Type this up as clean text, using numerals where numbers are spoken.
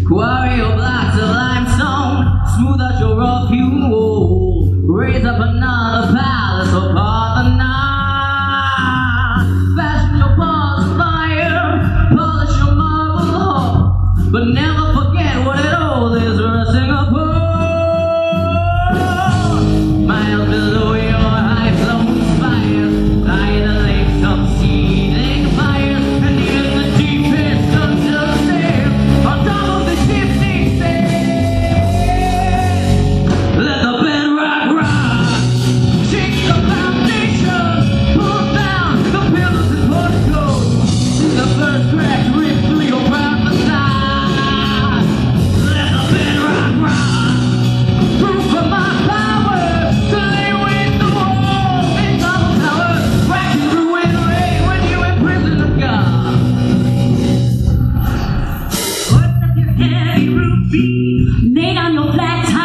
Quarry your blocks of limestone, smooth out your rough hewn wall, raise up another palace of Parthenon. Fashion your paws of fire, polish your marble heart, but never forget what it all is rusting upon. Miles below your high flown spires lie the lakes of seething fires, and near the deepest understairs on top of the chimney stairs. Let the bedrock rock, shake the foundation, pull down the pillars and porticos. See the first cracks rip through your proud facade. Let the bedrock rock, proof of my power to lay waste the walls in double towers, cracking through in rain when you imprison a god. Lift up your heavy roof beam, laid on your flat